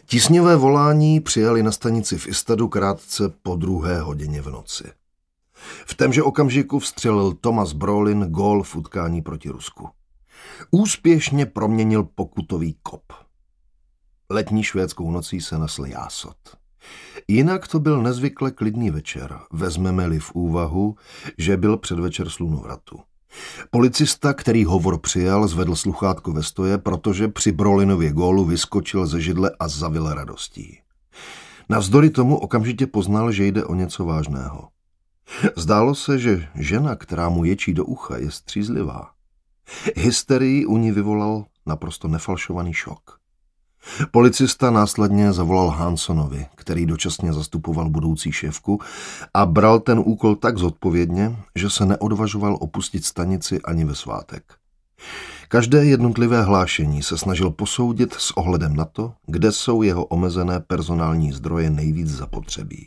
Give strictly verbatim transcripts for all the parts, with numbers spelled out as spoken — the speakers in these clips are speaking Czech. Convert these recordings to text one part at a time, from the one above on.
Tísňové volání přijali na stanici v Istadu krátce po druhé hodině v noci. V témže okamžiku vstřelil Thomas Brolin gól v utkání proti Rusku. Úspěšně proměnil pokutový kop. Letní švédskou nocí se nesl jásot. Jinak to byl nezvykle klidný večer, vezmeme-li v úvahu, že byl předvečer slunovratu. Policista, který hovor přijal, zvedl sluchátko ve stoje, protože při Brolinově gólu vyskočil ze židle a zavil radostí. Navzdory tomu okamžitě poznal, že jde o něco vážného. Zdálo se, že žena, která mu ječí do ucha, je střízlivá. Hysterii u ní vyvolal naprosto nefalšovaný šok. Policista následně zavolal Hansonovi, který dočasně zastupoval budoucí šéfku, a bral ten úkol tak zodpovědně, že se neodvažoval opustit stanici ani ve svátek. Každé jednotlivé hlášení se snažil posoudit s ohledem na to, kde jsou jeho omezené personální zdroje nejvíc zapotřebí.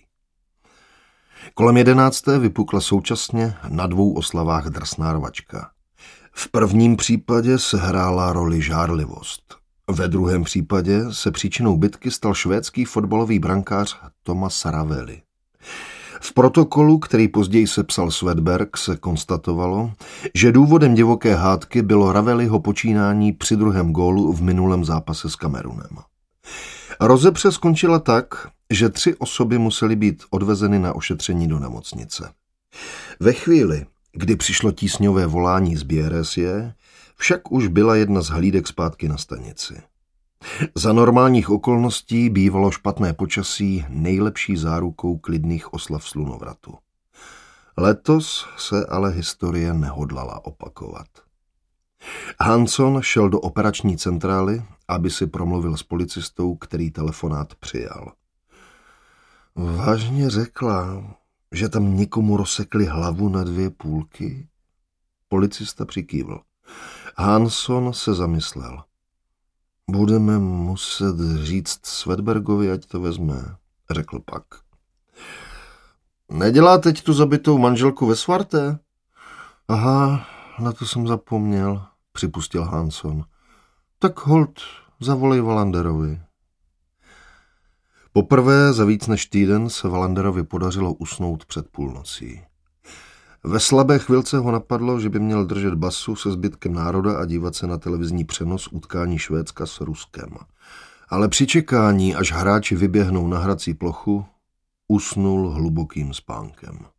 Kolem jedenácté vypukla současně na dvou oslavách drsná rvačka. V prvním případě se hrála roli žárlivost. Ve druhém případě se příčinou bitky stal švédský fotbalový brankář Thomas Ravelli. V protokolu, který později sepsal Svedberg, se konstatovalo, že důvodem divoké hádky bylo Ravelliho počínání při druhém gólu v minulém zápase s Kamerunem. Rozepře skončila tak, že tři osoby musely být odvezeny na ošetření do nemocnice. Ve chvíli, kdy přišlo tísňové volání z Běresie, však už byla jedna z hlídek zpátky na stanici. Za normálních okolností bývalo špatné počasí nejlepší zárukou klidných oslav slunovratu. Letos se ale historie nehodlala opakovat. Hanson šel do operační centrály, aby si promluvil s policistou, který telefonát přijal. Vážně řekla, že tam někomu rozsekli hlavu na dvě půlky? Policista přikývl. Hanson se zamyslel. Budeme muset říct Svedbergovi, ať to vezme, řekl pak. Nedělá teď tu zabitou manželku ve Svarté? Aha, na to jsem zapomněl, připustil Hanson. Tak holt, zavolej Wallanderovi. Poprvé za víc než týden se Wallanderovi podařilo usnout před půlnocí. Ve slabé chvilce ho napadlo, že by měl držet basu se zbytkem národa a dívat se na televizní přenos utkání Švédska s Ruskem. Ale při čekání, až hráči vyběhnou na hrací plochu, usnul hlubokým spánkem.